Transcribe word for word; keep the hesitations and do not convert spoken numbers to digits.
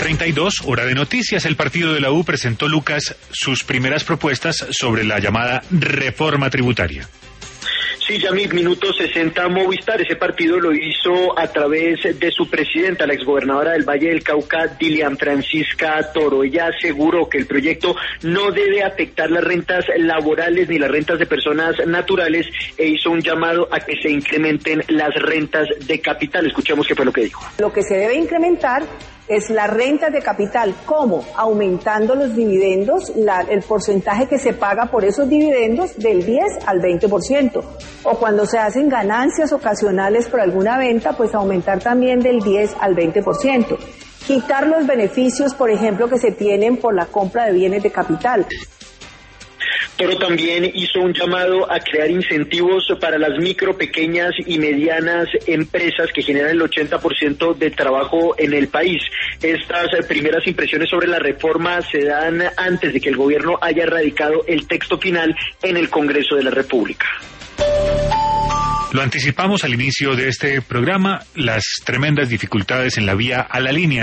treinta y dos, hora de noticias. El partido de la U presentó, Lucas, sus primeras propuestas sobre la llamada reforma tributaria. Sí, Yamil, minuto sesenta Movistar. Ese partido lo hizo a través de su presidenta, la exgobernadora del Valle del Cauca, Dilian Francisca Toro. Ella aseguró que el proyecto no debe afectar las rentas laborales ni las rentas de personas naturales e hizo un llamado a que se incrementen las rentas de capital. Escuchemos qué fue lo que dijo. Lo que se debe incrementar es la renta de capital. ¿Cómo? Aumentando los dividendos, la, el porcentaje que se paga por esos dividendos del diez al veinte por ciento. O cuando se hacen ganancias ocasionales por alguna venta, pues aumentar también del diez al veinte por ciento. Quitar los beneficios, por ejemplo, que se tienen por la compra de bienes de capital. Toro también hizo un llamado a crear incentivos para las micro, pequeñas y medianas empresas que generan el ochenta por ciento del trabajo en el país. Estas primeras impresiones sobre la reforma se dan antes de que el gobierno haya radicado el texto final en el Congreso de la República. Lo anticipamos al inicio de este programa, las tremendas dificultades en la vía a la línea.